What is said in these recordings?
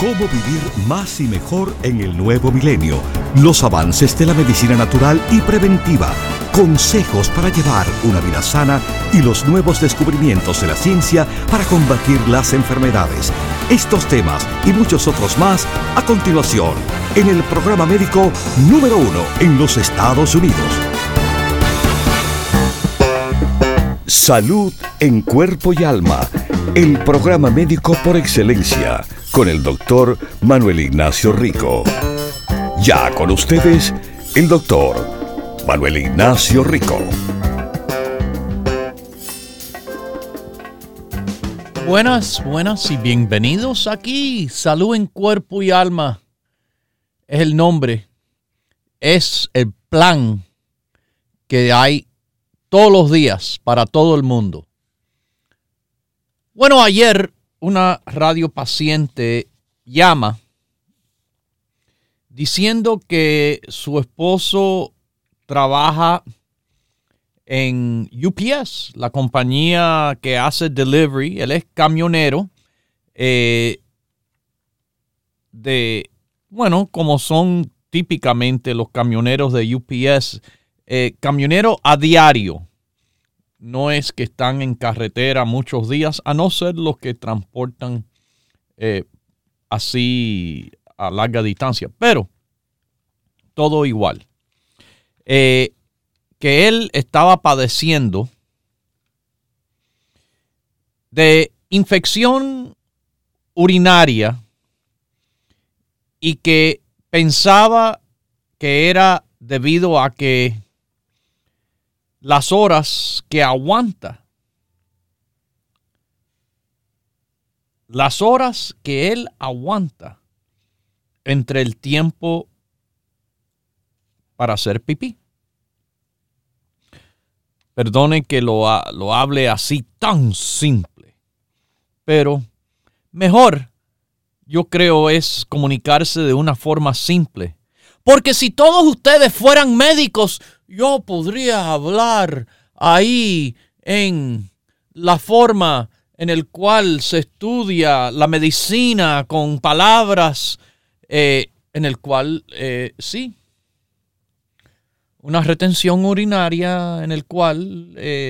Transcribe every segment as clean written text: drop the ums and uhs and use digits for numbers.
Cómo vivir más y mejor en el nuevo milenio. Los avances de la medicina natural y preventiva. Consejos para llevar una vida sana y los nuevos descubrimientos de la ciencia para combatir las enfermedades. Estos temas y muchos otros más a continuación en el programa médico número 1 en los Estados Unidos. Salud en cuerpo y alma. El programa médico por excelencia con el doctor Manuel Ignacio Rico. Ya con ustedes, el doctor Manuel Ignacio Rico. Buenas y bienvenidos aquí. Salud en cuerpo y alma. Es el nombre, es el plan que hay todos los días para todo el mundo. Bueno, ayer una radiopaciente llama diciendo que su esposo trabaja en UPS, la compañía que hace delivery. Él es camionero como son típicamente los camioneros de UPS, camionero a diario. No es que están en carretera muchos días, a no ser los que transportan así a larga distancia, pero todo igual. Que él estaba padeciendo de infección urinaria y que pensaba que era debido a que las horas que aguanta, las horas que él aguanta entre el tiempo para hacer pipí. Perdone que lo hable así tan simple, pero mejor, yo creo, es comunicarse de una forma simple. Porque si todos ustedes fueran médicos, yo podría hablar ahí en la forma en el cual se estudia la medicina con palabras en el cual, sí, una retención urinaria en el cual,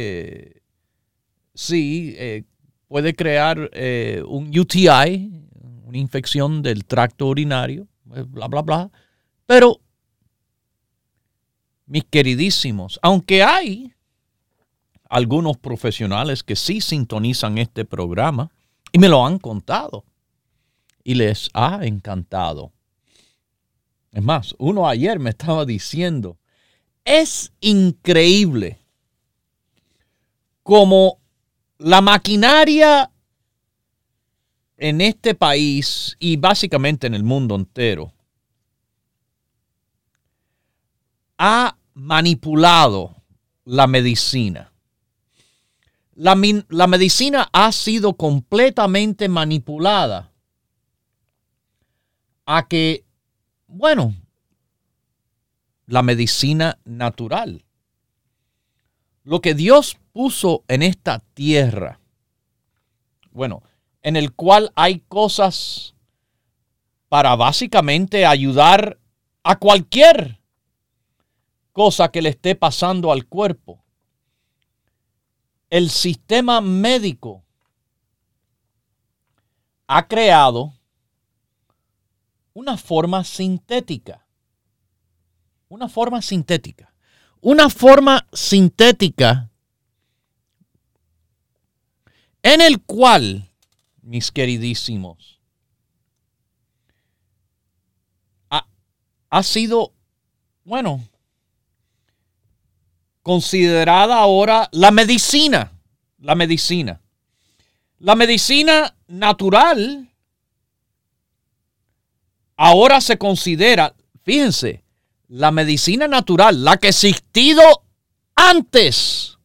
puede crear un UTI, una infección del tracto urinario, bla, bla, bla. Pero, mis queridísimos, aunque hay algunos profesionales que sí sintonizan este programa y me lo han contado y les ha encantado. Es más, uno ayer me estaba diciendo, es increíble como la maquinaria en este país y básicamente en el mundo entero ha manipulado la medicina. La medicina ha sido completamente manipulada a que, la medicina natural, lo que Dios puso en esta tierra, en el cual hay cosas para básicamente ayudar a cualquier cosa que le esté pasando al cuerpo. El sistema médico ha creado una forma sintética en el cual, mis queridísimos, ha sido, considerada ahora la medicina natural. Ahora se considera, fíjense, la medicina natural, la que ha existido antes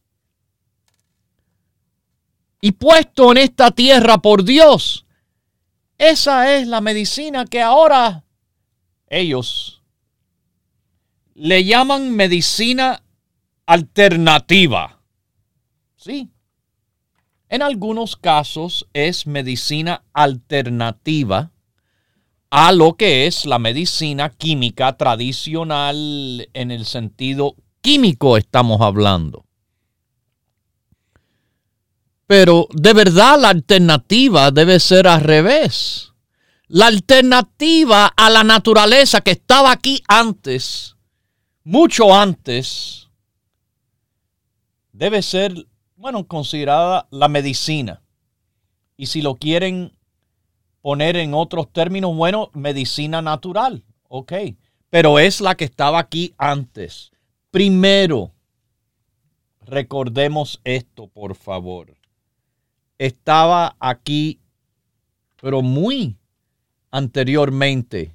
y puesto en esta tierra por Dios. Esa es la medicina que ahora ellos le llaman medicina alternativa. Sí. En algunos casos es medicina alternativa a lo que es la medicina química tradicional en el sentido químico estamos hablando. Pero de verdad la alternativa debe ser al revés. La alternativa a la naturaleza que estaba aquí antes, mucho antes, debe ser, considerada la medicina. Y si lo quieren poner en otros términos, medicina natural, ok. Pero es la que estaba aquí antes. Primero, recordemos esto, por favor. Estaba aquí, pero muy anteriormente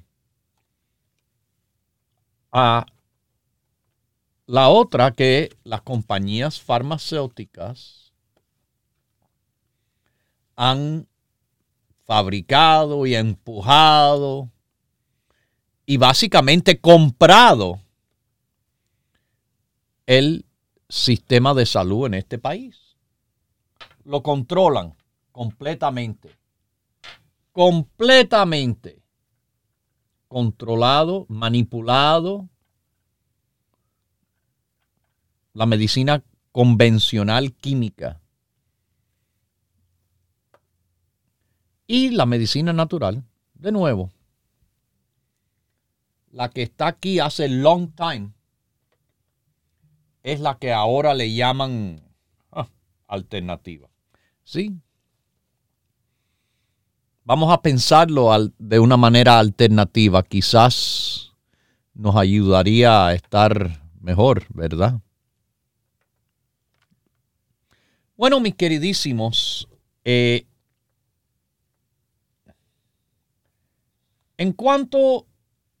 a la otra, que las compañías farmacéuticas han fabricado y empujado y básicamente comprado el sistema de salud en este país. Lo controlan completamente. Completamente. Controlado, manipulado. La medicina convencional química. Y la medicina natural, de nuevo. La que está aquí hace long time es la que ahora le llaman alternativa. ¿Sí? Vamos a pensarlo de una manera alternativa. Quizás nos ayudaría a estar mejor, ¿verdad? Bueno, mis queridísimos, en cuanto a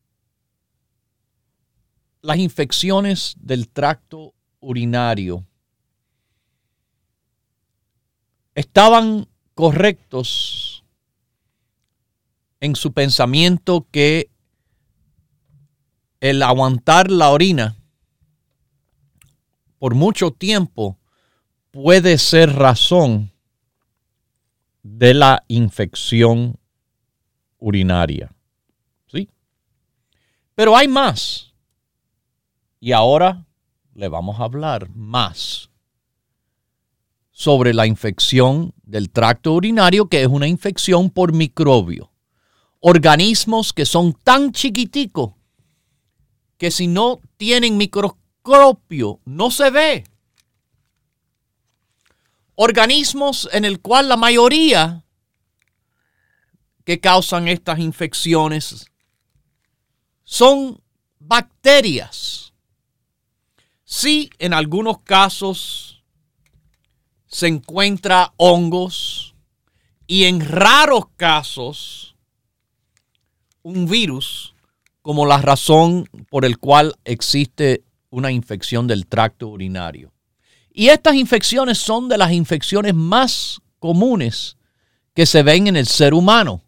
las infecciones del tracto urinario, estaban correctos en su pensamiento que el aguantar la orina por mucho tiempo puede ser razón de la infección urinaria. ¿Sí? Pero hay más. Y ahora le vamos a hablar más sobre la infección del tracto urinario, que es una infección por microbio. Organismos que son tan chiquiticos que si no tienen microscopio no se ve. Organismos en el cual la mayoría que causan estas infecciones son bacterias. Sí, en algunos casos se encuentra hongos y en raros casos un virus como la razón por el cual existe una infección del tracto urinario. Y estas infecciones son de las infecciones más comunes que se ven en el ser humano.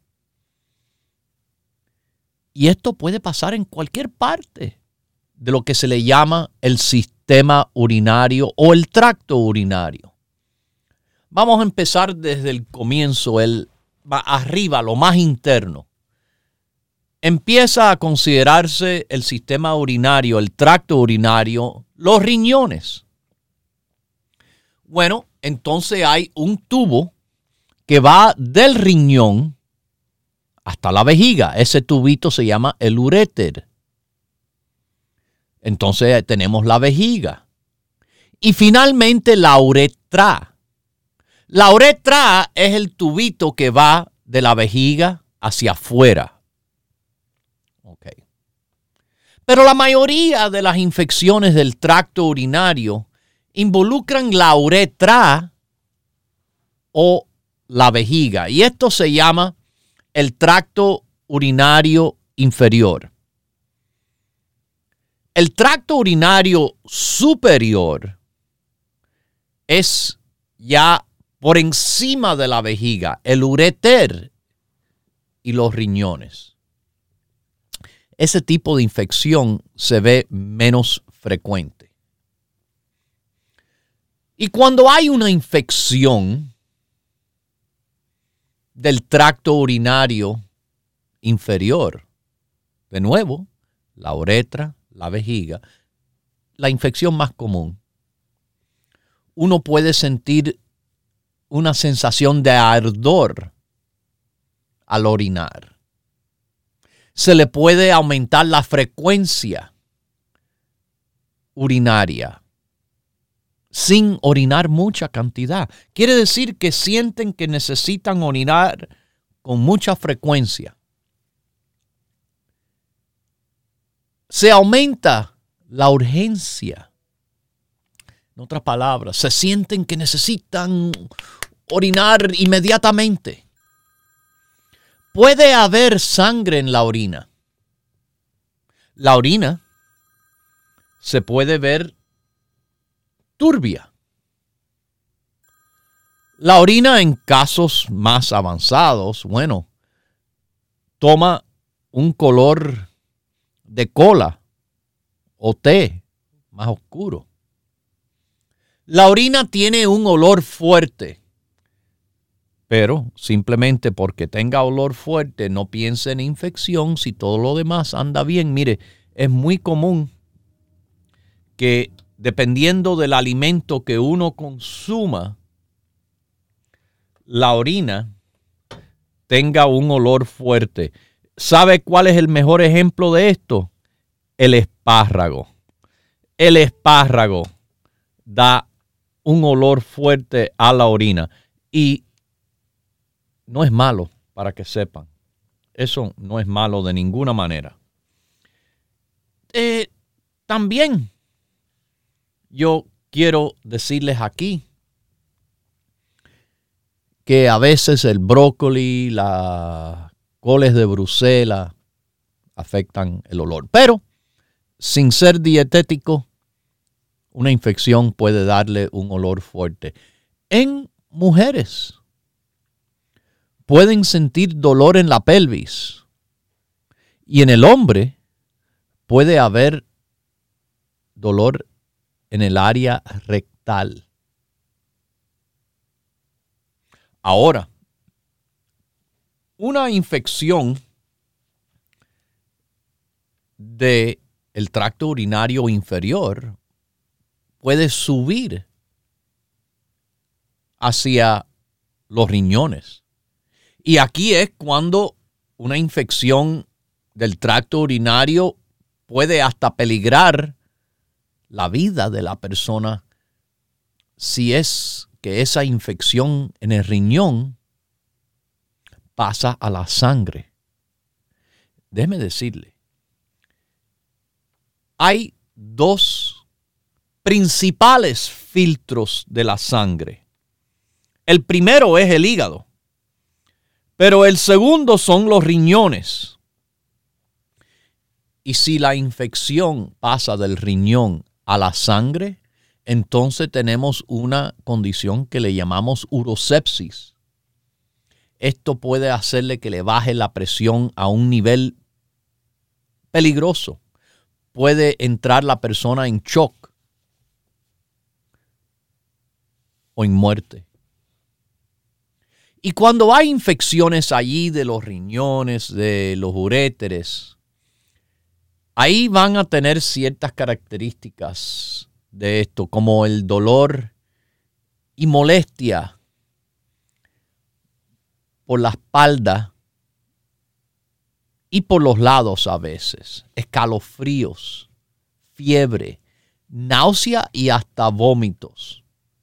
Y esto puede pasar en cualquier parte de lo que se le llama el sistema urinario o el tracto urinario. Vamos a empezar desde el comienzo, arriba, lo más interno. Empieza a considerarse el sistema urinario, el tracto urinario, los riñones. Bueno, entonces hay un tubo que va del riñón hasta la vejiga. Ese tubito se llama el uréter. Entonces tenemos la vejiga. Y finalmente la uretra. La uretra es el tubito que va de la vejiga hacia afuera. Okay. Pero la mayoría de las infecciones del tracto urinario involucran la uretra o la vejiga. Y esto se llama el tracto urinario inferior. El tracto urinario superior es ya por encima de la vejiga, el uréter y los riñones. Ese tipo de infección se ve menos frecuente. Y cuando hay una infección del tracto urinario inferior, de nuevo, la uretra, la vejiga, la infección más común, uno puede sentir una sensación de ardor al orinar. Se le puede aumentar la frecuencia urinaria sin orinar mucha cantidad. Quiere decir que sienten que necesitan orinar con mucha frecuencia. Se aumenta la urgencia. En otras palabras, se sienten que necesitan orinar inmediatamente. Puede haber sangre en la orina. La orina se puede ver turbia. La orina en casos más avanzados, toma un color de cola o té más oscuro. La orina tiene un olor fuerte, pero simplemente porque tenga olor fuerte no piense en infección si todo lo demás anda bien. Mire, es muy común que dependiendo del alimento que uno consuma, la orina tenga un olor fuerte. ¿Sabe cuál es el mejor ejemplo de esto? El espárrago. El espárrago da un olor fuerte a la orina y no es malo, para que sepan. Eso no es malo de ninguna manera. También yo quiero decirles aquí que a veces el brócoli, las coles de Bruselas afectan el olor. Pero sin ser dietético, una infección puede darle un olor fuerte. En mujeres pueden sentir dolor en la pelvis y en el hombre puede haber dolor en el área rectal. Ahora, una infección del tracto urinario inferior puede subir hacia los riñones. Y aquí es cuando una infección del tracto urinario puede hasta peligrar la vida de la persona si es que esa infección en el riñón pasa a la sangre. Déjeme decirle, hay dos principales filtros de la sangre. El primero es el hígado, pero el segundo son los riñones. Y si la infección pasa del riñón a la sangre, entonces tenemos una condición que le llamamos urosepsis. Esto puede hacerle que le baje la presión a un nivel peligroso. Puede entrar la persona en shock o en muerte. Y cuando hay infecciones allí de los riñones, de los uréteres, ahí van a tener ciertas características de esto, como el dolor y molestia por la espalda y por los lados a veces, escalofríos, fiebre, náusea y hasta vómitos.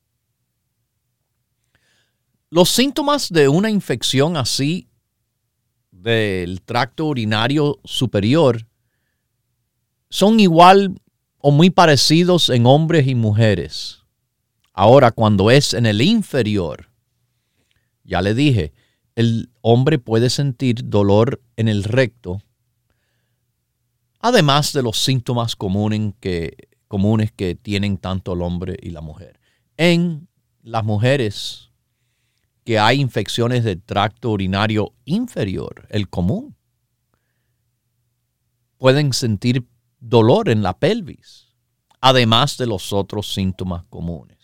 Los síntomas de una infección así del tracto urinario superior son igual o muy parecidos en hombres y mujeres. Ahora, cuando es en el inferior, ya le dije, el hombre puede sentir dolor en el recto, además de los síntomas comunes que tienen tanto el hombre y la mujer. En las mujeres que hay infecciones del tracto urinario inferior, el común, pueden sentir dolor en la pelvis, además de los otros síntomas comunes.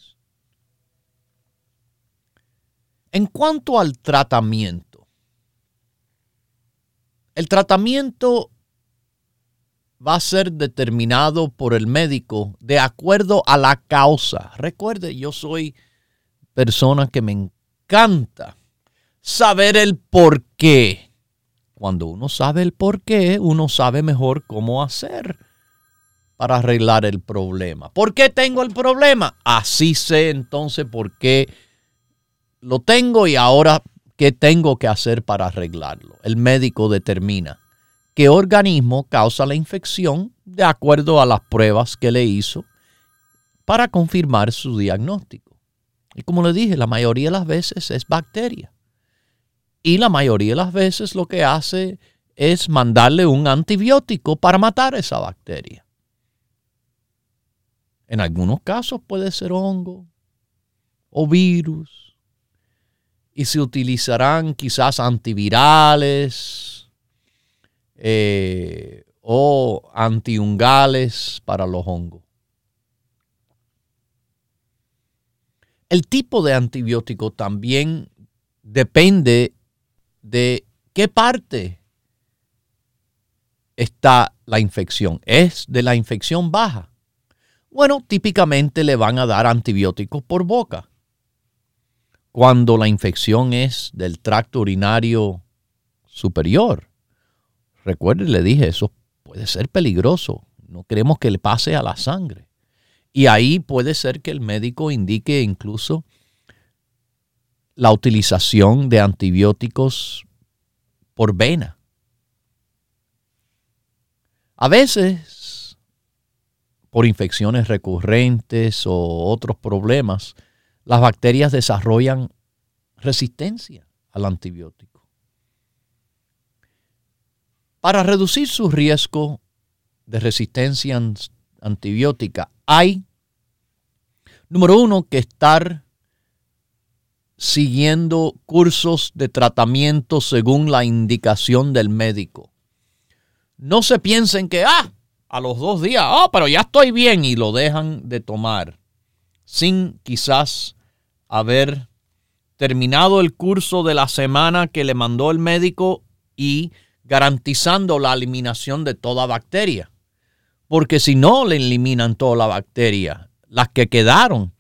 En cuanto al tratamiento, El tratamiento va a ser determinado por el médico de acuerdo a la causa. Recuerde, yo soy persona que me encanta saber el por qué. Cuando uno sabe el por qué, uno sabe mejor cómo hacer para arreglar el problema. ¿Por qué tengo el problema? Así sé entonces por qué lo tengo y ahora qué tengo que hacer para arreglarlo. El médico determina qué organismo causa la infección de acuerdo a las pruebas que le hizo para confirmar su diagnóstico. Y como le dije, la mayoría de las veces es bacteria. Y la mayoría de las veces lo que hace es mandarle un antibiótico para matar esa bacteria. En algunos casos puede ser hongo o virus. Y se utilizarán quizás antivirales o antihungales para los hongos. El tipo de antibiótico también depende de qué parte está la infección. ¿Es de la infección baja? Bueno, típicamente le van a dar antibióticos por boca. Cuando la infección es del tracto urinario superior, recuerde, le dije, eso puede ser peligroso. No queremos que le pase a la sangre. Y ahí puede ser que el médico indique incluso la utilización de antibióticos por vena. A veces, por infecciones recurrentes o otros problemas, las bacterias desarrollan resistencia al antibiótico. Para reducir su riesgo de resistencia antibiótica, hay, número uno, que estar siguiendo cursos de tratamiento según la indicación del médico. No se piensen que, a los 2 días, pero ya estoy bien, y lo dejan de tomar sin quizás haber terminado el curso de la semana que le mandó el médico y garantizando la eliminación de toda bacteria. Porque si no le eliminan toda la bacteria, las que quedaron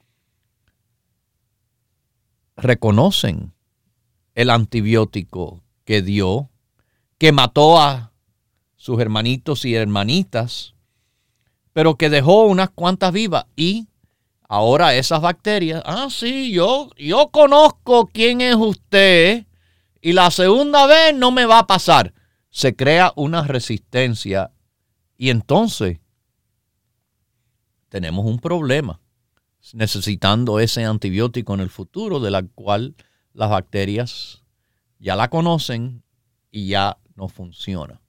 reconocen el antibiótico que dio, que mató a sus hermanitos y hermanitas, pero que dejó unas cuantas vivas. Y ahora esas bacterias, sí, yo conozco quién es usted y la segunda vez no me va a pasar. Se crea una resistencia y entonces tenemos un problema necesitando ese antibiótico en el futuro, de la cual las bacterias ya la conocen y ya no funciona.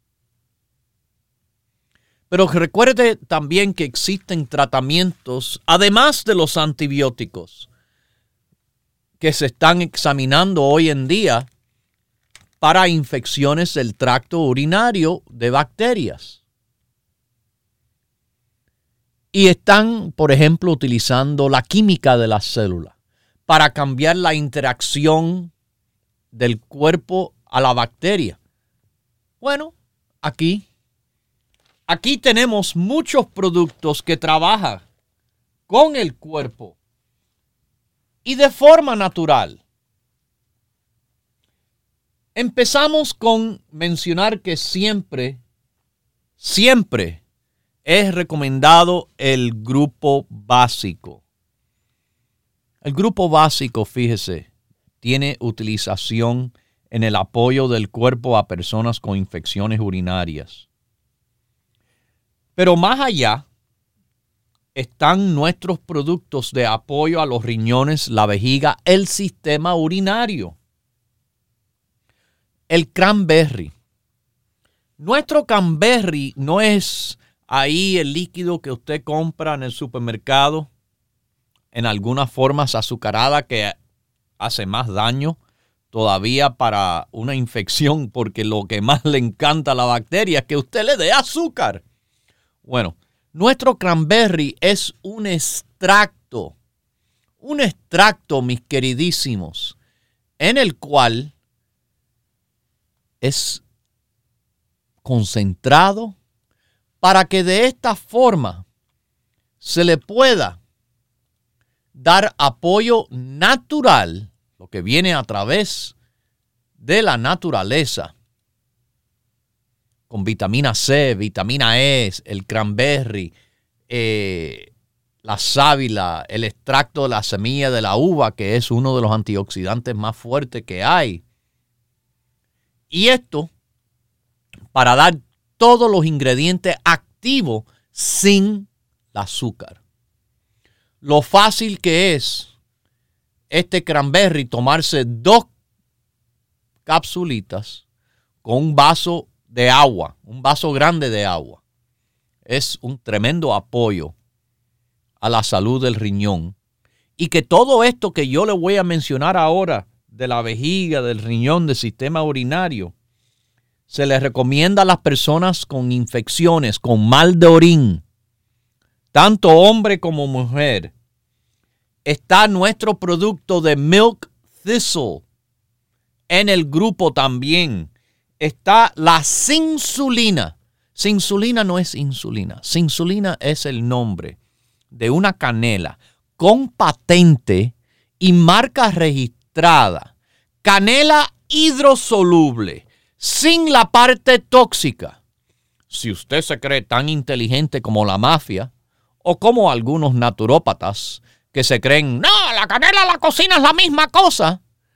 Pero recuerde también que existen tratamientos, además de los antibióticos, que se están examinando hoy en día para infecciones del tracto urinario de bacterias. Y están, por ejemplo, utilizando la química de las células para cambiar la interacción del cuerpo a la bacteria. Bueno, aquí tenemos muchos productos que trabajan con el cuerpo y de forma natural. Empezamos con mencionar que siempre es recomendado el grupo básico. El grupo básico, fíjese, tiene utilización en el apoyo del cuerpo a personas con infecciones urinarias. Pero más allá están nuestros productos de apoyo a los riñones, la vejiga, el sistema urinario. El cranberry. Nuestro cranberry no es ahí el líquido que usted compra en el supermercado en algunas formas azucarada que hace más daño todavía para una infección, porque lo que más le encanta a la bacteria es que usted le dé azúcar. Bueno, nuestro cranberry es un extracto, mis queridísimos, en el cual es concentrado, para que de esta forma se le pueda dar apoyo natural, lo que viene a través de la naturaleza, con vitamina C, vitamina E, el cranberry, la sábila, el extracto de la semilla de la uva, que es uno de los antioxidantes más fuertes que hay. Y esto para dar todos los ingredientes activos sin el azúcar. Lo fácil que es este cranberry tomarse 2 capsulitas con un vaso de agua, un vaso grande de agua. Es un tremendo apoyo a la salud del riñón. Y que todo esto que yo le voy a mencionar ahora, de la vejiga, del riñón, del sistema urinario, se les recomienda a las personas con infecciones, con mal de orín, tanto hombre como mujer. Está nuestro producto de Milk Thistle en el grupo también. Está la Sinsulina. Sinsulina no es insulina. Sinsulina es el nombre de una canela con patente y marca registrada. Canela hidrosoluble, sin la parte tóxica. Si usted se cree tan inteligente como la mafia o como algunos naturópatas que se creen, no, la canela y la cocina es la misma cosa.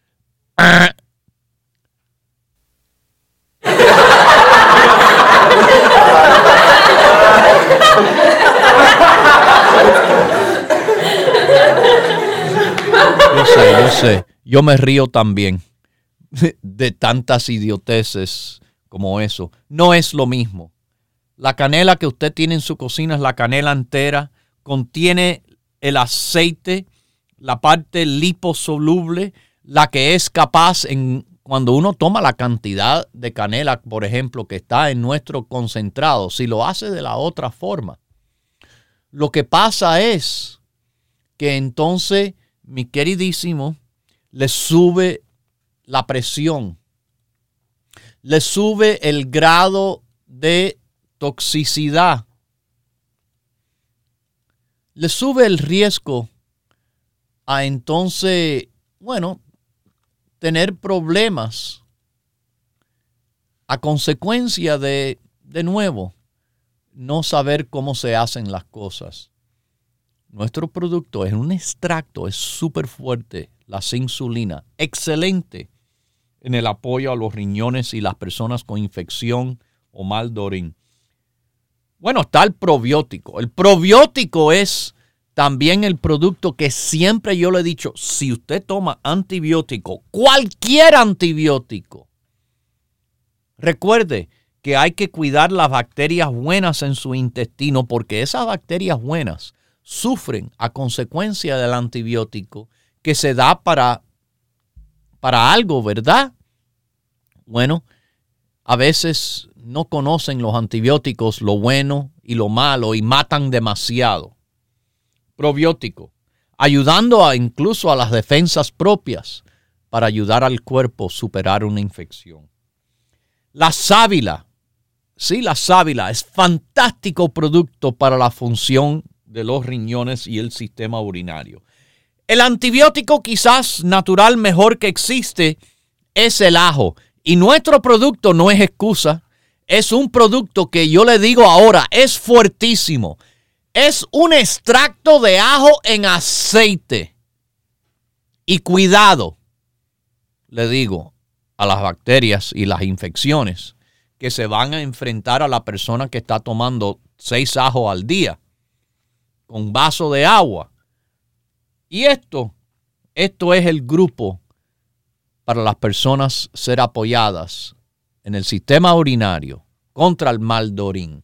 Yo sé. Yo me río también de tantas idioteces como eso. No es lo mismo. La canela que usted tiene en su cocina es la canela entera. Contiene el aceite, la parte liposoluble, la que es capaz cuando uno toma la cantidad de canela, por ejemplo, que está en nuestro concentrado, si lo hace de la otra forma, lo que pasa es que entonces, mi queridísimo, le sube la presión, le sube el grado de toxicidad, le sube el riesgo a entonces, tener problemas a consecuencia de nuevo, no saber cómo se hacen las cosas. Nuestro producto es un extracto, es súper fuerte, la Sinsulina, excelente en el apoyo a los riñones y las personas con infección o mal de orín. Bueno, está el probiótico. El probiótico es también el producto que siempre yo le he dicho, si usted toma antibiótico, cualquier antibiótico, recuerde que hay que cuidar las bacterias buenas en su intestino porque esas bacterias buenas sufren a consecuencia del antibiótico que se da para algo, ¿verdad? Bueno, a veces no conocen los antibióticos, lo bueno y lo malo, y matan demasiado. Probiótico, ayudando incluso a las defensas propias para ayudar al cuerpo a superar una infección. La sábila, sí, la sábila es fantástico producto para la función de los riñones y el sistema urinario. El antibiótico quizás natural mejor que existe es el ajo. Y nuestro producto no es excusa. Es un producto que yo le digo ahora, es fuertísimo. Es un extracto de ajo en aceite. Y cuidado, le digo, a las bacterias y las infecciones que se van a enfrentar a la persona que está tomando 6 ajos al día con un vaso de agua. Y esto es el grupo para las personas ser apoyadas en el sistema urinario contra el mal de orín,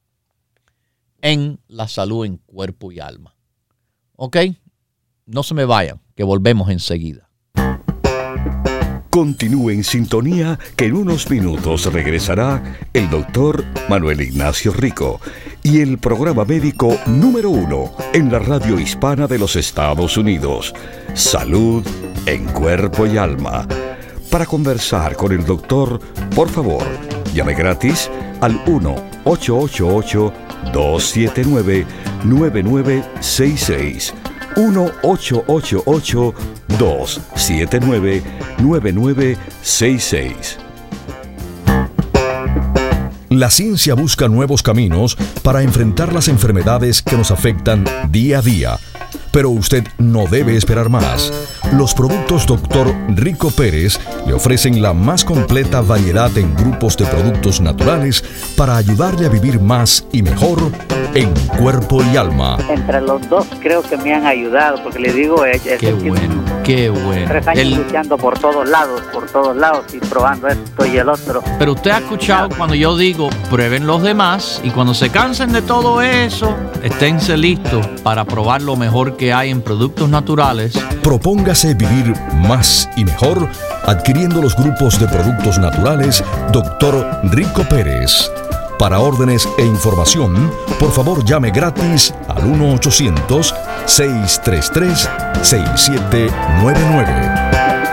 en la salud en cuerpo y alma. ¿Ok? No se me vayan, que volvemos enseguida. Continúe en sintonía, que en unos minutos regresará el doctor Manuel Ignacio Rico y el programa médico número 1 en la radio hispana de los Estados Unidos, Salud en Cuerpo y Alma. Para conversar con el doctor, por favor, llame gratis al 1-888-279-9966. 1-888-279-9966. La ciencia busca nuevos caminos para enfrentar las enfermedades que nos afectan día a día. Pero usted no debe esperar más. Los productos Dr. Rico Pérez le ofrecen la más completa variedad en grupos de productos naturales para ayudarle a vivir más y mejor en cuerpo y alma. Entre los dos creo que me han ayudado, porque le digo, qué bueno. 3 años luchando por todos lados y probando esto y el otro. Pero usted ha escuchado cuando yo digo, prueben los demás, y cuando se cansen de todo eso, esténse listos para probar lo mejor que hay en productos naturales. Propóngase vivir más y mejor adquiriendo los grupos de productos naturales Dr. Rico Pérez. Para órdenes e información, por favor llame gratis al 1-800-633-6799.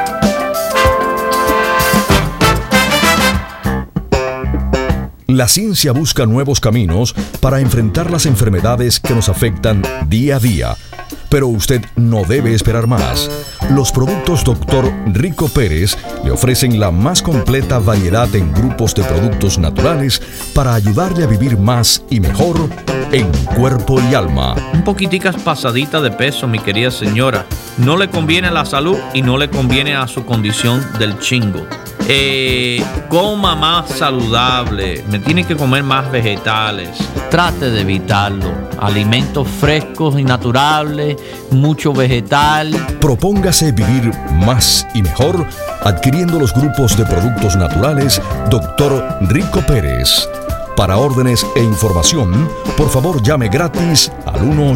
La ciencia busca nuevos caminos para enfrentar las enfermedades que nos afectan día a día. Pero usted no debe esperar más. Los productos Dr. Rico Pérez le ofrecen la más completa variedad en grupos de productos naturales para ayudarle a vivir más y mejor en cuerpo y alma. Un poquiticas pasadita de peso, mi querida señora. No le conviene a la salud y no le conviene a su condición del chingo. Coma más saludable, me tiene que comer más vegetales, trate de evitarlo, alimentos frescos y naturales, mucho vegetal. Propóngase vivir más y mejor adquiriendo los grupos de productos naturales Dr. Rico Pérez. Para órdenes e información, por favor llame gratis al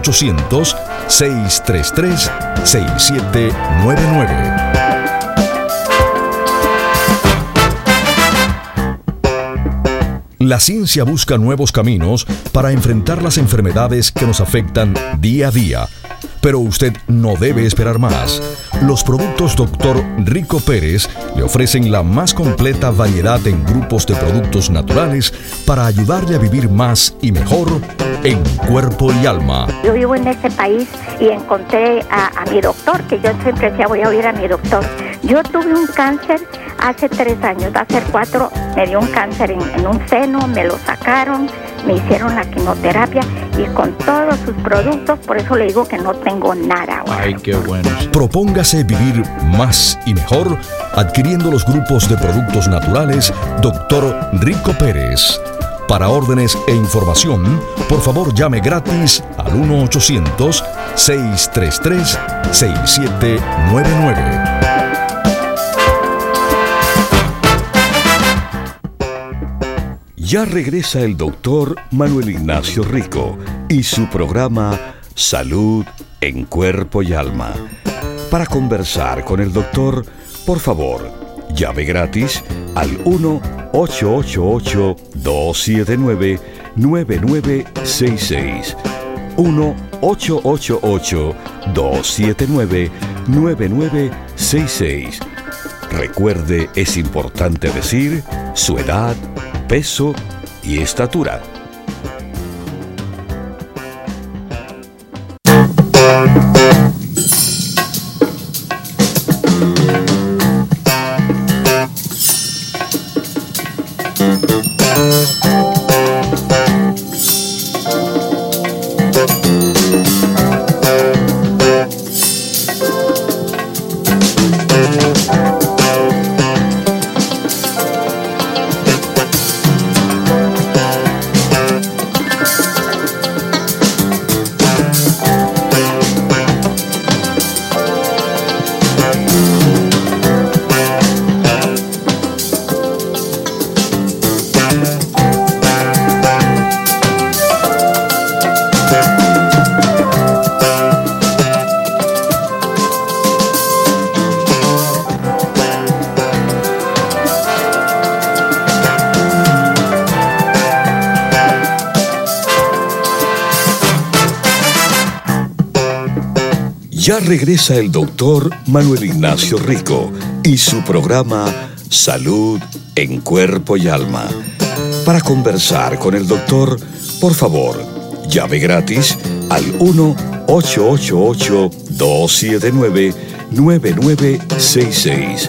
1-800-633-6799. La ciencia busca nuevos caminos para enfrentar las enfermedades que nos afectan día a día. Pero usted no debe esperar más. Los productos Dr. Rico Pérez le ofrecen la más completa variedad en grupos de productos naturales para ayudarle a vivir más y mejor en cuerpo y alma. Yo vivo en este país y encontré a mi doctor, que yo siempre decía voy a oír a mi doctor. Yo tuve un cáncer hace 3 años, va a ser 4, me dio un cáncer en un seno, me lo sacaron, me hicieron la quimioterapia y con todos sus productos, por eso le digo que no tengo nada ahora. Ay, qué bueno. Propóngase vivir más y mejor adquiriendo los grupos de productos naturales Dr. Rico Pérez. Para órdenes e información, por favor llame gratis al 1-800-633-6799. Ya regresa el doctor Manuel Ignacio Rico y su programa Salud en Cuerpo y Alma. Para conversar con el doctor, por favor, llame gratis al 1-888-279-9966. 1-888-279-9966. Recuerde, es importante decir su edad, peso y estatura. Ya regresa el doctor Manuel Ignacio Rico y su programa Salud en Cuerpo y Alma. Para conversar con el doctor, por favor, llame gratis al 1-888-279-9966.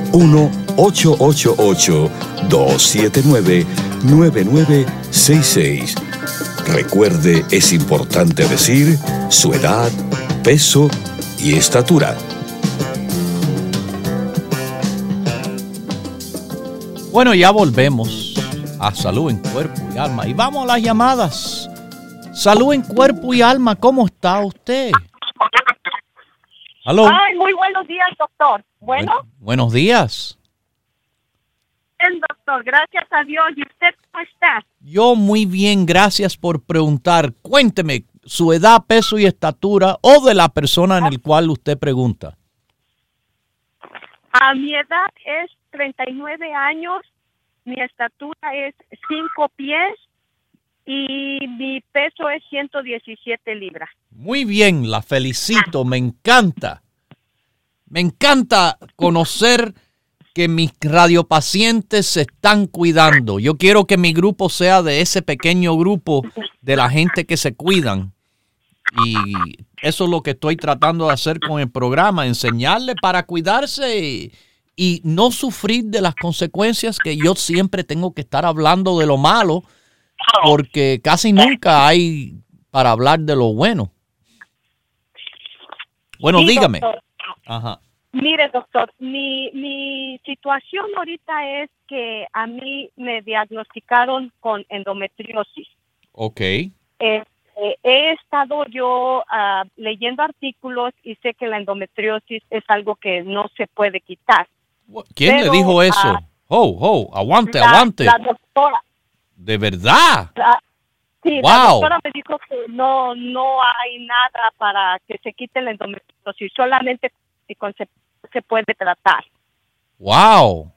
1-888-279-9966. Recuerde, es importante decir su edad, peso y estatura. Bueno, ya volvemos a Salud en Cuerpo y Alma. Y vamos a las llamadas. Salud en Cuerpo y Alma, ¿cómo está usted? ¿Aló? Ay, muy buenos días, doctor. Bueno. Buenos días. Bien, doctor, gracias a Dios. ¿Y usted cómo está? Yo muy bien, gracias por preguntar. Cuénteme su edad, peso y estatura o de la persona en el cual usted pregunta. Mi edad es 39 años, mi estatura es 5 pies y mi peso es 117 libras. Muy bien, la felicito, me encanta. Me encanta conocer que mis radiopacientes se están cuidando. Yo quiero que mi grupo sea de ese pequeño grupo de la gente que se cuidan. Y eso es lo que estoy tratando de hacer con el programa, enseñarle para cuidarse y no sufrir de las consecuencias que yo siempre tengo que estar hablando de lo malo, porque casi nunca hay para hablar de lo bueno. Bueno, sí, dígame. Doctor. Ajá. Mire, doctor, mi situación ahorita es que a mí me diagnosticaron con endometriosis. Ok. He estado yo leyendo artículos y sé que la endometriosis es algo que no se puede quitar. ¿Quién le dijo eso? Aguante. La doctora. ¿De verdad? Sí, wow. La doctora me dijo que no hay nada para que se quite la endometriosis, solamente se puede tratar. Wow.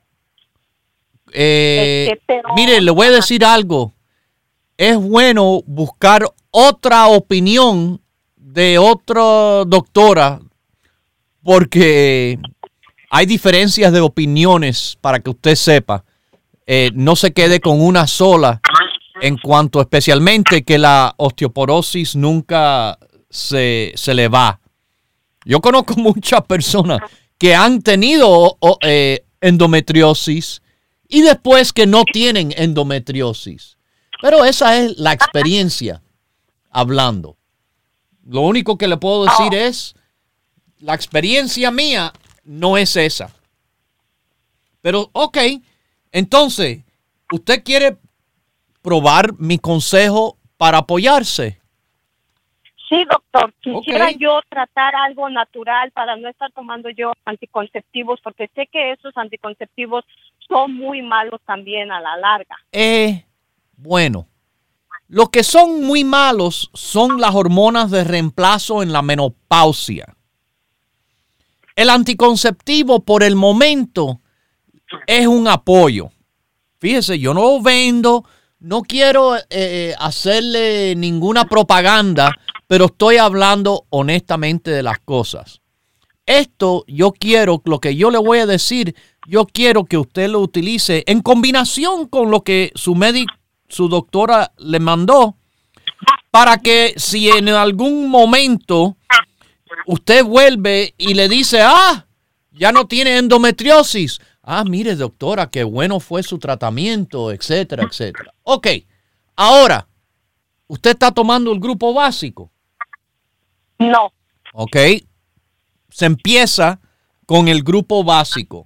Mire, le voy a decir algo. Es bueno buscar otra opinión de otra doctora porque hay diferencias de opiniones para que usted sepa. No se quede con una sola en cuanto especialmente que la osteoporosis nunca se le va. Yo conozco muchas personas que han tenido endometriosis y después que no tienen endometriosis. Pero esa es la experiencia hablando. Lo único que le puedo decir es, la experiencia mía no es esa. Pero, ok, entonces, ¿usted quiere probar mi consejo para apoyarse? Sí, doctor. Quisiera yo tratar algo natural para no estar tomando yo anticonceptivos, porque sé que esos anticonceptivos son muy malos también a la larga. Bueno, lo que son muy malos son las hormonas de reemplazo en la menopausia. El anticonceptivo por el momento es un apoyo. Fíjese, yo no lo vendo, no quiero hacerle ninguna propaganda, pero estoy hablando honestamente de las cosas. Esto lo que yo le voy a decir, yo quiero que usted lo utilice en combinación con lo que su doctora le mandó, para que si en algún momento usted vuelve y le dice, ya no tiene endometriosis. Mire, doctora, qué bueno fue su tratamiento, etcétera, etcétera. Ok, ahora, ¿usted está tomando el grupo básico? No. Ok, se empieza con el grupo básico.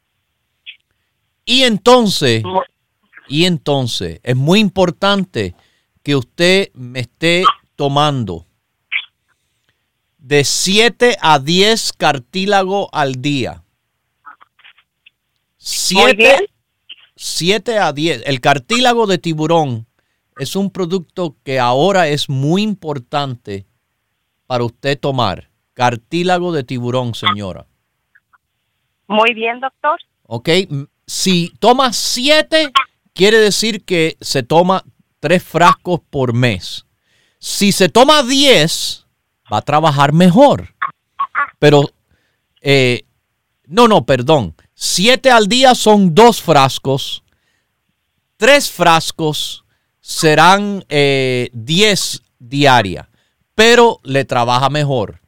Y entonces es muy importante que usted me esté tomando de 7 a 10 cartílagos al día. 7 a 10. El cartílago de tiburón es un producto que ahora es muy importante para usted tomar. Cartílago de tiburón, señora. Muy bien, doctor. Ok, si toma 7, quiere decir que se toma 3 frascos por mes. Si se toma 10, va a trabajar mejor. Pero, perdón. 7 al día son 2 frascos. 3 frascos serán 10 diarias, pero le trabaja mejor.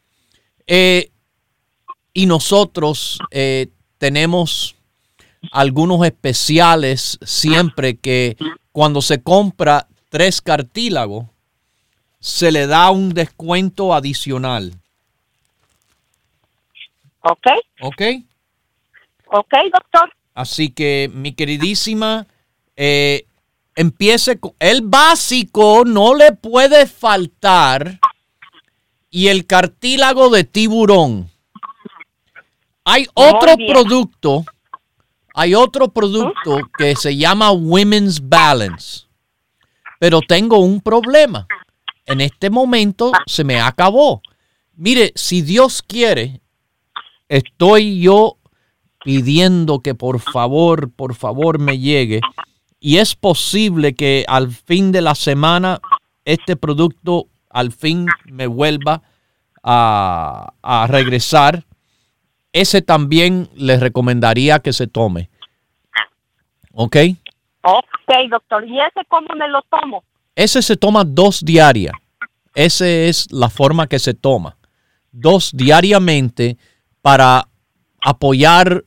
Y nosotros tenemos algunos especiales siempre que cuando se compra 3 cartílagos, se le da un descuento adicional. Ok. ¿Ok? Ok, doctor. Así que, mi queridísima, empiece con el básico, no le puede faltar, y el cartílago de tiburón. Hay otro producto que se llama Women's Balance, pero tengo un problema. En este momento se me acabó. Mire, si Dios quiere, estoy yo pidiendo que por favor me llegue. Y es posible que al fin de la semana este producto al fin me vuelva a regresar. Ese también les recomendaría que se tome. ¿Ok? Ok, doctor. ¿Y ese cómo me lo tomo? Ese se toma 2 diarias. Esa es la forma que se toma. 2 diariamente para apoyar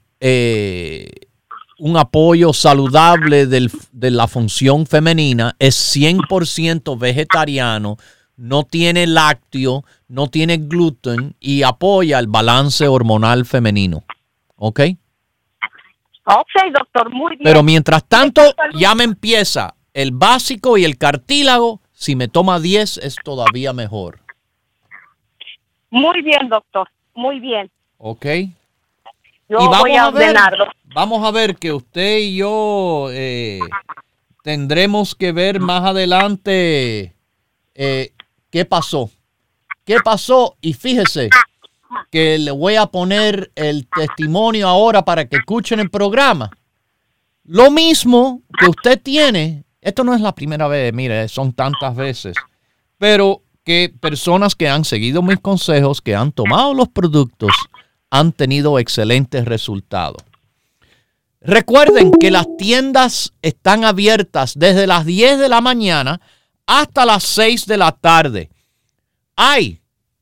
un apoyo saludable de la función femenina. Es 100% vegetariano, no tiene lácteo, no tiene gluten y apoya el balance hormonal femenino. ¿Ok? Ok, doctor, muy bien. Pero mientras tanto, ya me empieza el básico y el cartílago. Si me toma 10, es todavía mejor. Muy bien, doctor. Muy bien. ¿Ok? Yo y voy a ordenarlo. Vamos a ver que usted y yo tendremos que ver más adelante qué pasó. ¿Qué pasó? Y fíjese que le voy a poner el testimonio ahora para que escuchen el programa. Lo mismo que usted tiene, esto no es la primera vez, mire, son tantas veces, pero que personas que han seguido mis consejos, que han tomado los productos, han tenido excelentes resultados. Recuerden que las tiendas están abiertas desde las 10 de la mañana hasta las 6 de la tarde. Hay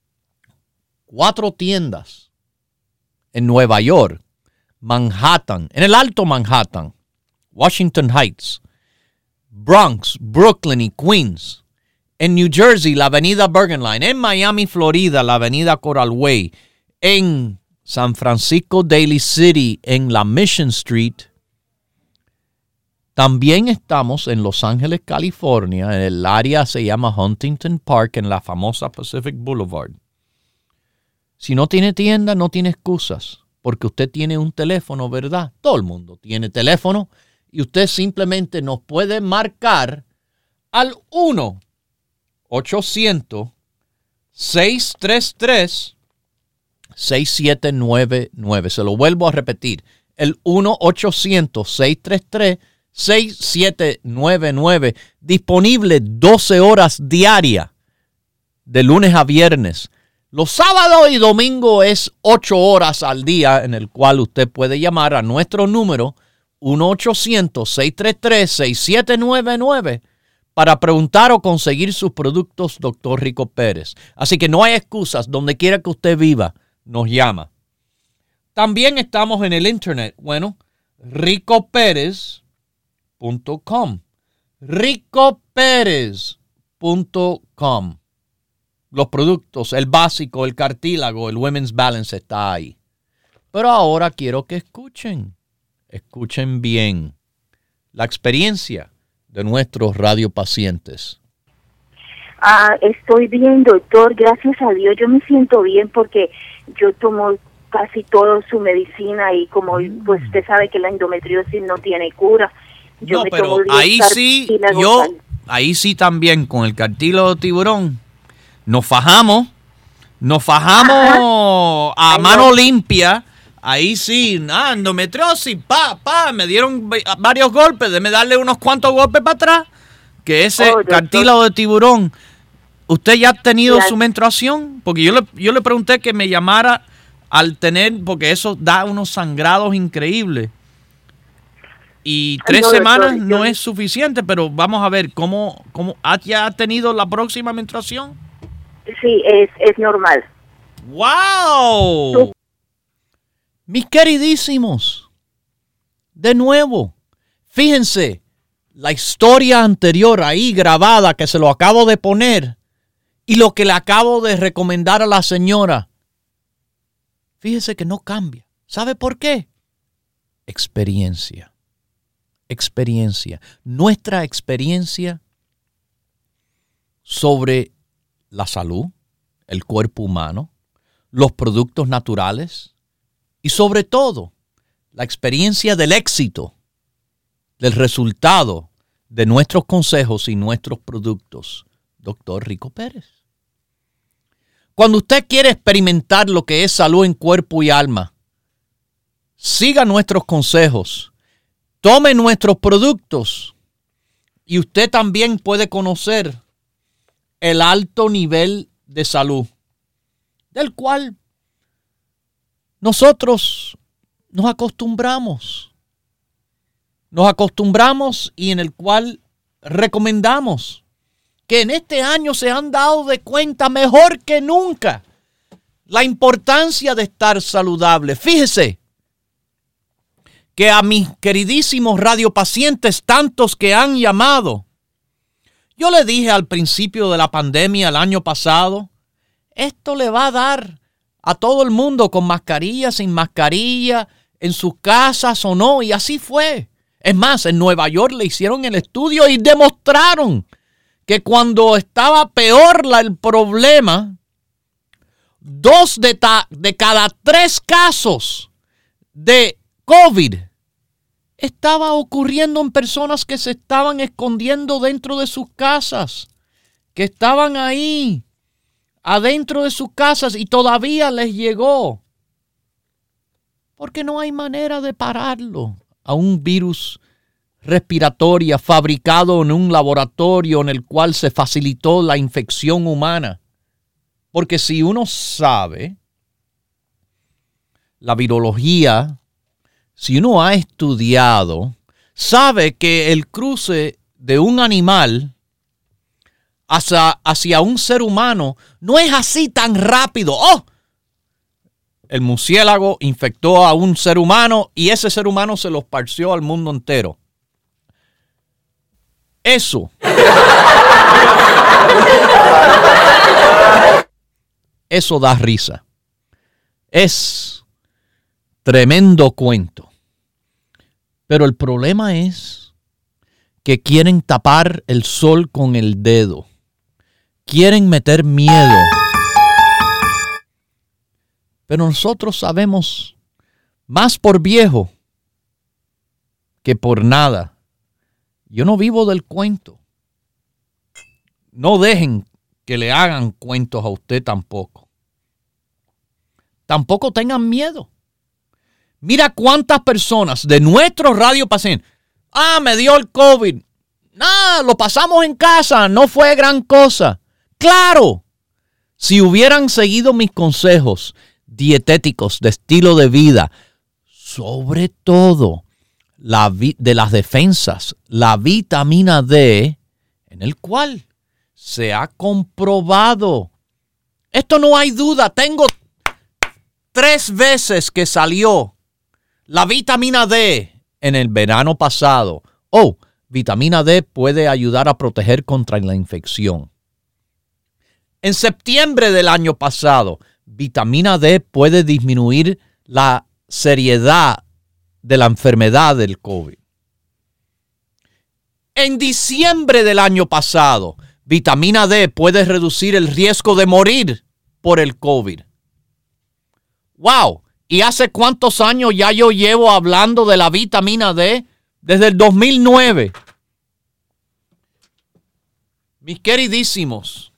4 tiendas en Nueva York, Manhattan, en el Alto Manhattan, Washington Heights, Bronx, Brooklyn y Queens. En New Jersey, la avenida Bergen Line. En Miami, Florida, la avenida Coral Way. En San Francisco, Daly City, en la Mission Street. También estamos en Los Ángeles, California. El área se llama Huntington Park, en la famosa Pacific Boulevard. Si no tiene tienda, no tiene excusas, porque usted tiene un teléfono, ¿verdad? Todo el mundo tiene teléfono y usted simplemente nos puede marcar al 1-800-633-6799. Se lo vuelvo a repetir, el 1-800-633-6799. Disponible 12 horas diarias, de lunes a viernes. Los sábados y domingos es 8 horas al día, en el cual usted puede llamar a nuestro número 1-800-633-6799 para preguntar o conseguir sus productos Dr. Rico Pérez. Así que no hay excusas. Donde quiera que usted viva, nos llama. También estamos en el internet. Bueno, ricoperez.com. ricoperez.com. Los productos, el básico, el cartílago, el Women's Balance está ahí. Pero ahora quiero que escuchen bien la experiencia de nuestros radiopacientes. Estoy bien, doctor, gracias a Dios. Yo me siento bien porque yo tomo casi toda su medicina y como pues usted sabe que la endometriosis no tiene cura. No, pero ahí sí también con el cartílago de tiburón. Nos fajamos a mano limpia. Ahí sí, endometriosis, me dieron varios golpes. Déjeme darle unos cuantos golpes para atrás. Que ese cartílago de tiburón. ¿Usted ya ha tenido su menstruación? Porque yo le pregunté que me llamara al tener, porque eso da unos sangrados increíbles. Y 3 No, semanas doctor, no es suficiente, pero vamos a ver, ¿cómo ya ha tenido la próxima menstruación? Sí, es normal. ¡Wow! Mis queridísimos, de nuevo, fíjense, la historia anterior ahí grabada que se lo acabo de poner y lo que le acabo de recomendar a la señora. Fíjese que no cambia. ¿Sabe por qué? Experiencia. Nuestra experiencia sobre la salud, el cuerpo humano, los productos naturales y sobre todo la experiencia del éxito, del resultado de nuestros consejos y nuestros productos. Doctor Rico Pérez. Cuando usted quiere experimentar lo que es salud en cuerpo y alma, siga nuestros consejos. Tome nuestros productos y usted también puede conocer el alto nivel de salud del cual nosotros nos acostumbramos y en el cual recomendamos que en este año se han dado de cuenta mejor que nunca la importancia de estar saludable. Fíjese que a mis queridísimos radiopacientes, tantos que han llamado, yo le dije al principio de la pandemia el año pasado, esto le va a dar a todo el mundo con mascarilla, sin mascarilla, en sus casas o no, y así fue. Es más, en Nueva York le hicieron el estudio y demostraron que cuando estaba peor el problema, 2 de cada 3 casos de COVID estaba ocurriendo en personas que se estaban escondiendo dentro de sus casas, que estaban ahí adentro de sus casas y todavía les llegó. Porque no hay manera de pararlo a un virus respiratorio fabricado en un laboratorio en el cual se facilitó la infección humana. Porque si uno sabe la virología, si uno ha estudiado, sabe que el cruce de un animal hacia un ser humano no es así tan rápido. ¡Oh! El murciélago infectó a un ser humano y ese ser humano se lo esparció al mundo entero. Eso da risa. Es tremendo cuento. Pero el problema es que quieren tapar el sol con el dedo. Quieren meter miedo. Pero nosotros sabemos más por viejo que por nada. Yo no vivo del cuento. No dejen que le hagan cuentos a usted tampoco. Tampoco tengan miedo. Mira cuántas personas de nuestros radiopacientes. Me dio el COVID. Lo pasamos en casa. No fue gran cosa. Claro, si hubieran seguido mis consejos dietéticos de estilo de vida, sobre todo de las defensas, la vitamina D, en el cual se ha comprobado. Esto no hay duda. Tengo 3 veces que salió la vitamina D en el verano pasado. Vitamina D puede ayudar a proteger contra la infección. En septiembre del año pasado, vitamina D puede disminuir la seriedad de la enfermedad del COVID. En diciembre del año pasado, vitamina D puede reducir el riesgo de morir por el COVID. ¡Wow! ¿Y hace cuántos años ya yo llevo hablando de la vitamina D? Desde el 2009. Mis queridísimos,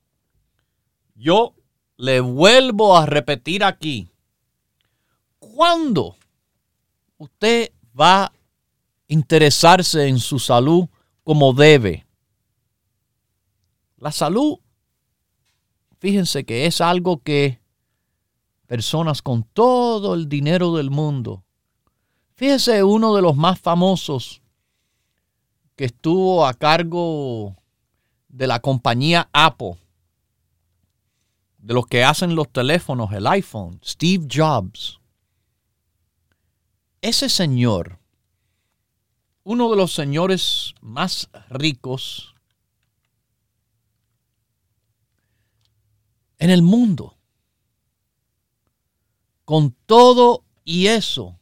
yo le vuelvo a repetir aquí. ¿Cuándo usted va a interesarse en su salud como debe? La salud, fíjense que es algo que personas con todo el dinero del mundo, Fíjese, uno de los más famosos que estuvo a cargo de la compañía Apple, de los que hacen los teléfonos, el iPhone, Steve Jobs. Ese señor, uno de los señores más ricos en el mundo, con todo y eso,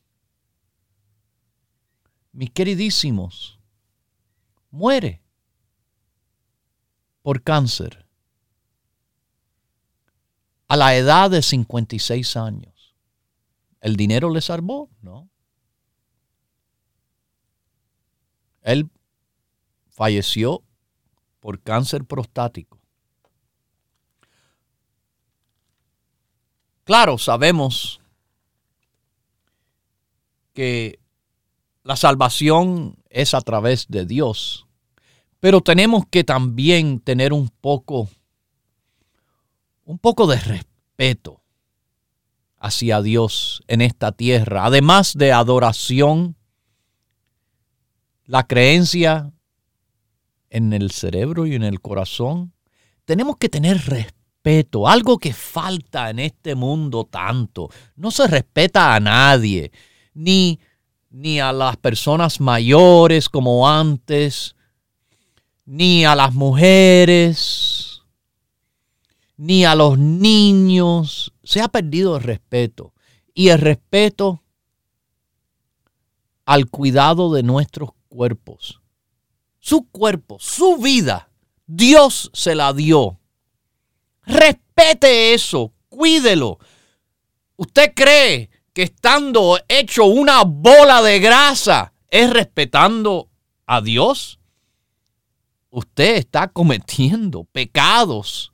mis queridísimos, muere por cáncer a la edad de 56 años. ¿El dinero le salvó? No. Él falleció por cáncer prostático. Claro, sabemos que la salvación es a través de Dios, pero tenemos que también tener un poco de respeto hacia Dios en esta tierra, además de adoración, la creencia en el cerebro y en el corazón. Tenemos que tener respeto, algo que falta en este mundo tanto. No se respeta a nadie, ni a las personas mayores como antes, ni a las mujeres, ni a los niños. Se ha perdido el respeto. Y el respeto al cuidado de nuestros cuerpos. Su cuerpo, su vida, Dios se la dio. Respete eso, cuídelo. ¿Usted cree que estando hecho una bola de grasa es respetando a Dios? Usted está cometiendo pecados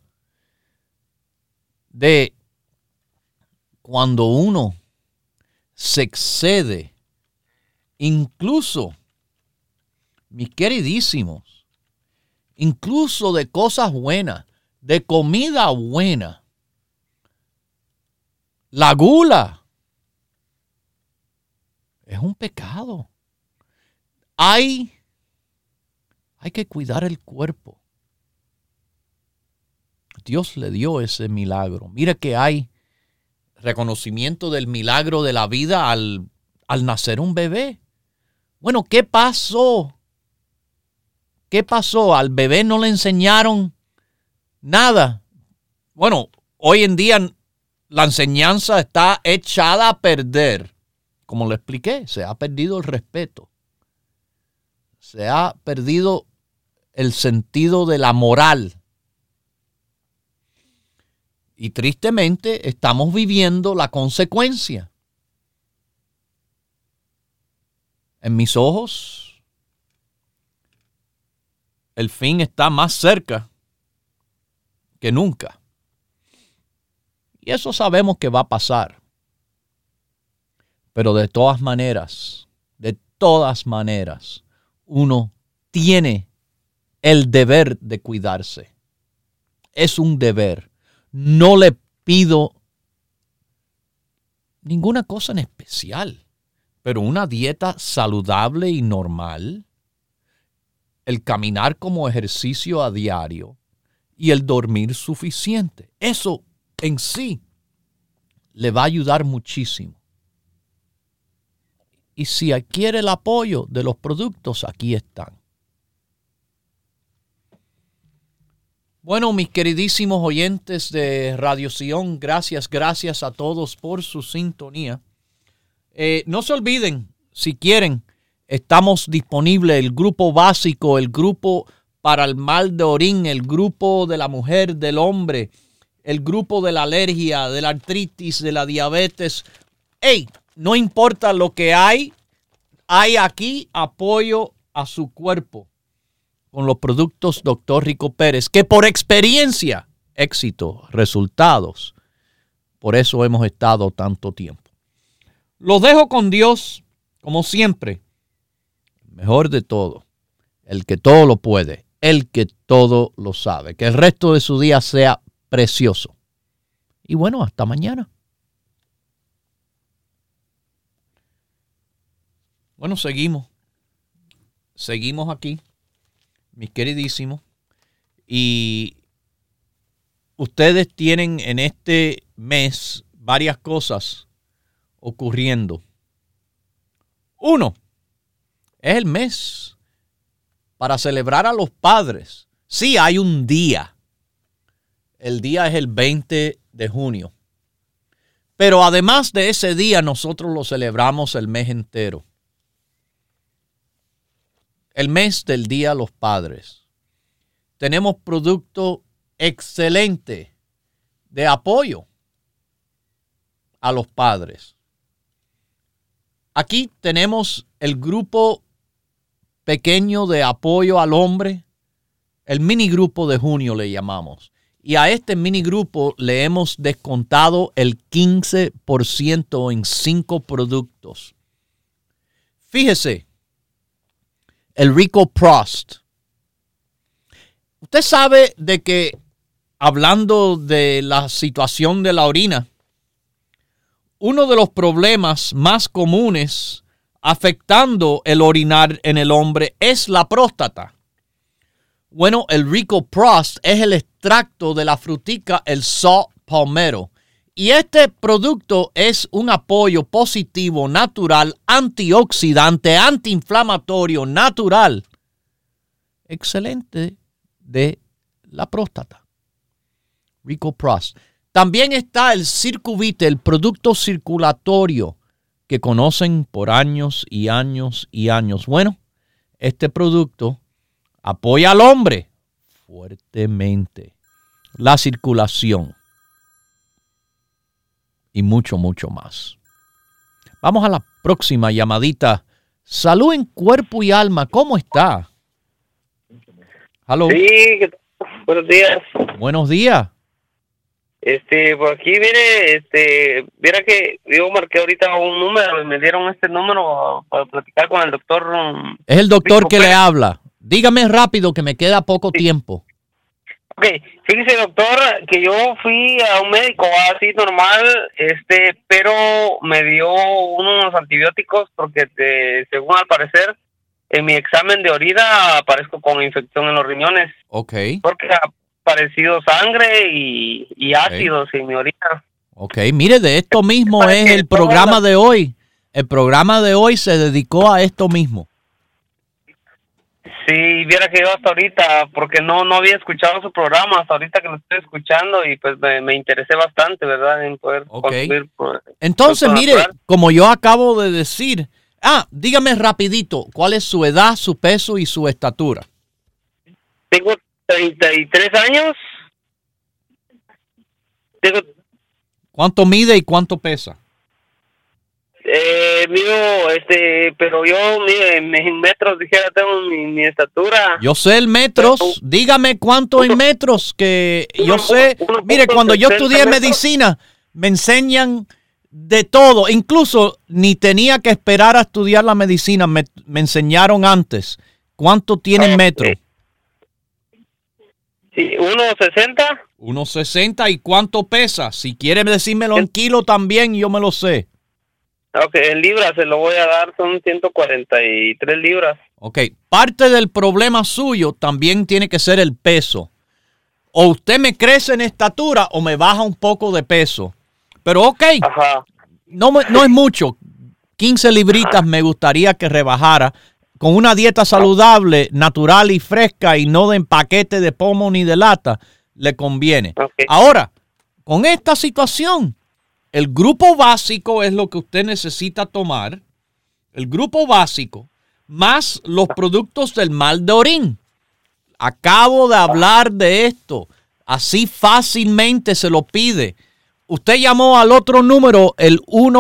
de cuando uno se excede, incluso, mis queridísimos, incluso de cosas buenas, de comida buena. La gula es un pecado. Hay que cuidar el cuerpo. Dios le dio ese milagro. Mira que hay reconocimiento del milagro de la vida al nacer un bebé. Bueno, ¿qué pasó? ¿Qué pasó? Al bebé no le enseñaron nada. Bueno, hoy en día la enseñanza está echada a perder. Como le expliqué, se ha perdido el respeto. Se ha perdido el sentido de la moral. Y tristemente estamos viviendo la consecuencia. En mis ojos, el fin está más cerca que nunca. Y eso sabemos que va a pasar. Pero de todas maneras, uno tiene el deber de cuidarse. Es un deber. No le pido ninguna cosa en especial, pero una dieta saludable y normal, el caminar como ejercicio a diario y el dormir suficiente. Eso en sí le va a ayudar muchísimo. Y si adquiere el apoyo de los productos, aquí están. Bueno, mis queridísimos oyentes de Radio Sion, gracias a todos por su sintonía. No se olviden, si quieren, estamos disponibles el grupo básico, el grupo para el mal de orín, el grupo de la mujer, del hombre, el grupo de la alergia, de la artritis, de la diabetes. ¡Hey! No importa lo que hay aquí apoyo a su cuerpo con los productos Dr. Rico Pérez, que por experiencia, éxito, resultados, por eso hemos estado tanto tiempo. Los dejo con Dios, como siempre, mejor de todo, el que todo lo puede, el que todo lo sabe. Que el resto de su día sea precioso. Y bueno, hasta mañana. Bueno, seguimos aquí, mis queridísimos, y ustedes tienen en este mes varias cosas ocurriendo. Uno, es el mes para celebrar a los padres. Sí, hay un día. El día es el 20 de junio. Pero además de ese día, nosotros lo celebramos el mes entero. El mes del Día de los Padres. Tenemos producto excelente de apoyo a los padres. Aquí tenemos el grupo pequeño de apoyo al hombre, el mini grupo de junio le llamamos. Y a este mini grupo le hemos descontado el 15% en 5 productos. Fíjese, el Rico Prost. Usted sabe de que, hablando de la situación de la orina, uno de los problemas más comunes afectando el orinar en el hombre es la próstata. Bueno, el Rico Prost es el extracto de la frutica, el saw palmero. Y este producto es un apoyo positivo, natural, antioxidante, antiinflamatorio, natural. Excelente de la próstata. Rico Prost. También está el Circuvite, el producto circulatorio que conocen por años y años y años. Bueno, este producto apoya al hombre fuertemente, la circulación y mucho, mucho más. Vamos a la próxima llamadita. Salud en cuerpo y alma. ¿Cómo está? Hello. Sí, buenos días. Buenos días. Por aquí viera que yo marqué ahorita un número y me dieron este número para platicar con el doctor. Es el doctor que le habla. Dígame rápido que me queda poco tiempo. Ok, fíjese, doctor, que yo fui a un médico así normal, pero me dio unos antibióticos porque según al parecer en mi examen de orina aparezco con infección en los riñones. Ok. Porque ha aparecido sangre y ácidos en mi orina. Ok, mire, de esto mismo es el programa de hoy. El programa de hoy se dedicó a esto mismo. Sí, viera que yo hasta ahorita, porque no había escuchado su programa, hasta ahorita que lo estoy escuchando y pues me interesé bastante, ¿verdad? En poder consumir. Entonces, mire, como yo acabo de decir, dígame rapidito, ¿cuál es su edad, su peso y su estatura? Tengo 33 años. ¿Cuánto mide y cuánto pesa? Mido, pero yo en metros, dijera, tengo mi estatura. Yo sé el metros, dígame cuánto en metros, que yo sé. Mire, cuando yo estudié medicina, me enseñan de todo, incluso ni tenía que esperar a estudiar la medicina, me enseñaron antes. ¿Cuánto tiene en metros? Sí, 1.60. 1.60, ¿y cuánto pesa? Si quiere decírmelo en kilo también, yo me lo sé. Ok, en libras se lo voy a dar, son 143 libras. Ok, parte del problema suyo también tiene que ser el peso. O usted me crece en estatura o me baja un poco de peso. Pero ok, no es mucho. 15 libritas me gustaría que rebajara. Con una dieta saludable, natural y fresca y no de empaquete de pomo ni de lata, le conviene. Okay. Ahora, con esta situación, el grupo básico es lo que usted necesita tomar. El grupo básico más los productos del mal de orín. Acabo de hablar de esto. Así fácilmente se lo pide. Usted llamó al otro número, el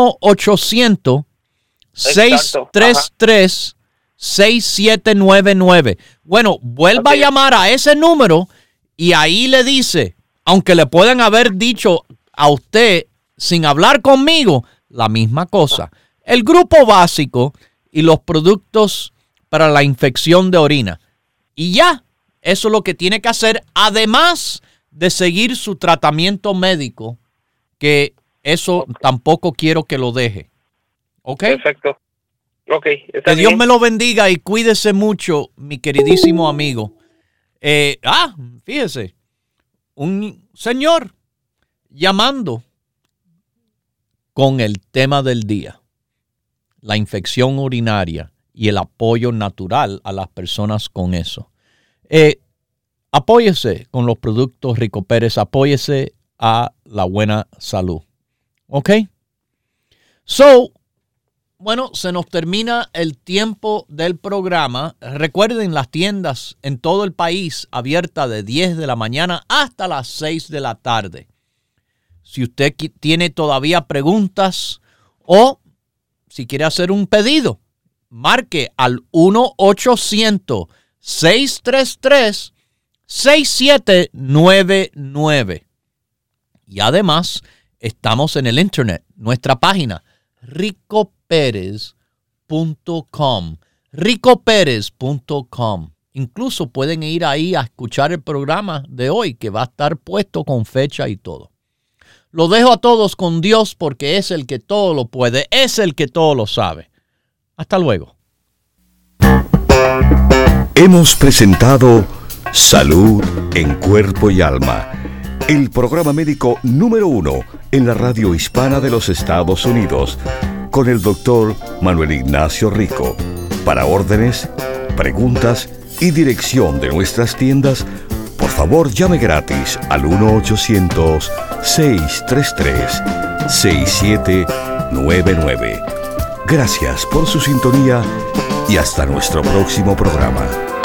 1-800-633-6799. Bueno, vuelva a llamar a ese número y ahí le dice, aunque le puedan haber dicho a usted sin hablar conmigo, la misma cosa. El grupo básico y los productos para la infección de orina. Y ya, eso es lo que tiene que hacer, además de seguir su tratamiento médico, que eso tampoco quiero que lo deje. ¿Ok? Perfecto. Ok, está Que Dios bien. me lo bendiga y cuídese mucho, mi queridísimo amigo. Fíjese, un señor llamando con el tema del día, la infección urinaria y el apoyo natural a las personas con eso. Apóyese con los productos Rico Pérez, apóyese a la buena salud. ¿Ok? Bueno, se nos termina el tiempo del programa. Recuerden, las tiendas en todo el país abiertas de 10 de la mañana hasta las 6 de la tarde. Si usted tiene todavía preguntas o si quiere hacer un pedido, marque al 1-800-633-6799. Y además, estamos en el internet, nuestra página ricoperez.com. ricoperez.com. Incluso pueden ir ahí a escuchar el programa de hoy, que va a estar puesto con fecha y todo. Lo dejo a todos con Dios, porque es el que todo lo puede, es el que todo lo sabe. Hasta luego. Hemos presentado Salud en Cuerpo y Alma, el programa médico número 1 en la radio hispana de los Estados Unidos, con el doctor Manuel Ignacio Rico. Para órdenes, preguntas y dirección de nuestras tiendas, por favor llame gratis al 1-800-633-6799. Gracias por su sintonía y hasta nuestro próximo programa.